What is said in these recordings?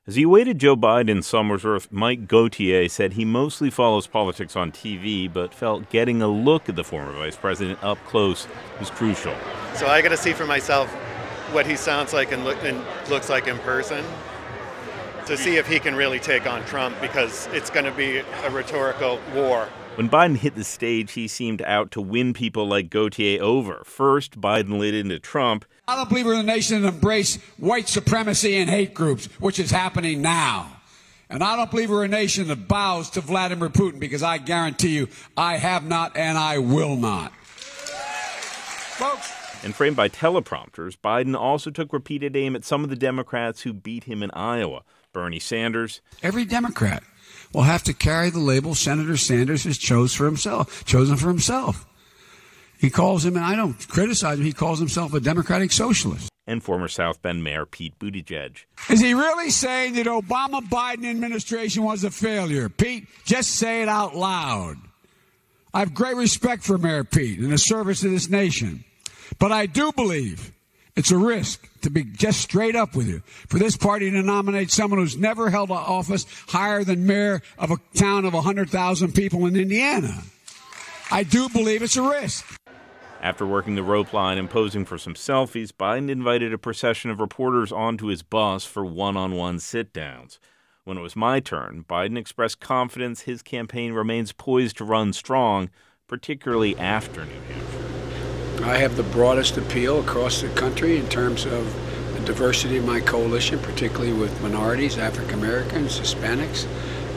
As he awaited Joe Biden in Somersworth, Mike Gauthier said he mostly follows politics on TV, but felt getting a look at the former vice president up close was crucial. So I got to see for myself what he sounds like and looks like in person to see if he can really take on Trump, because it's going to be a rhetorical war. When Biden hit the stage, he seemed out to win people like Gauthier over. First, Biden laid into Trump. I don't believe we're in a nation that embrace white supremacy and hate groups, which is happening now. And I don't believe we're a nation that bows to Vladimir Putin, because I guarantee you I have not and I will not. Folks. And framed by teleprompters, Biden also took repeated aim at some of the Democrats who beat him in Iowa. Bernie Sanders. Every Democrat will have to carry the label Senator Sanders has chosen for himself. He calls him, and I don't criticize him, he calls himself a democratic socialist. And former South Bend Mayor Pete Buttigieg. Is he really saying that Obama-Biden administration was a failure? Pete, just say it out loud. I have great respect for Mayor Pete and the service to this nation. But I do believe it's a risk, to be just straight up with you, for this party to nominate someone who's never held an office higher than mayor of a town of 100,000 people in Indiana. I do believe it's a risk. After working the rope line and posing for some selfies, Biden invited a procession of reporters onto his bus for one-on-one sit-downs. When it was my turn, Biden expressed confidence his campaign remains poised to run strong, particularly after New Hampshire. I have the broadest appeal across the country in terms of the diversity of my coalition, particularly with minorities, African Americans, Hispanics,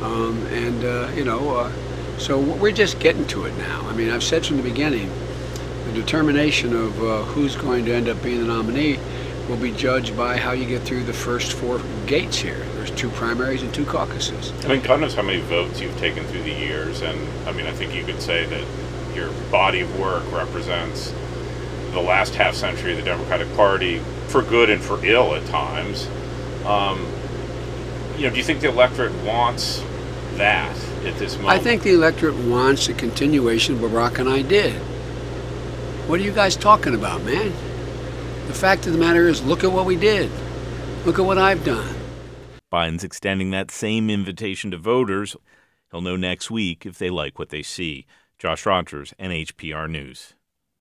so we're just getting to it now. I mean, I've said from the beginning, the determination of who's going to end up being the nominee will be judged by how you get through the first four gates here. There's 2 primaries and 2 caucuses. I mean, God knows how many votes you've taken through the years, and I mean, I think you could say that your body of work represents the last half century of the Democratic Party, for good and for ill at times. Do you think the electorate wants that at this moment? I think the electorate wants a continuation of what Barack and I did. What are you guys talking about, man? The fact of the matter is, look at what we did. Look at what I've done. Biden's extending that same invitation to voters. He'll know next week if they like what they see. Josh Rogers, NHPR News.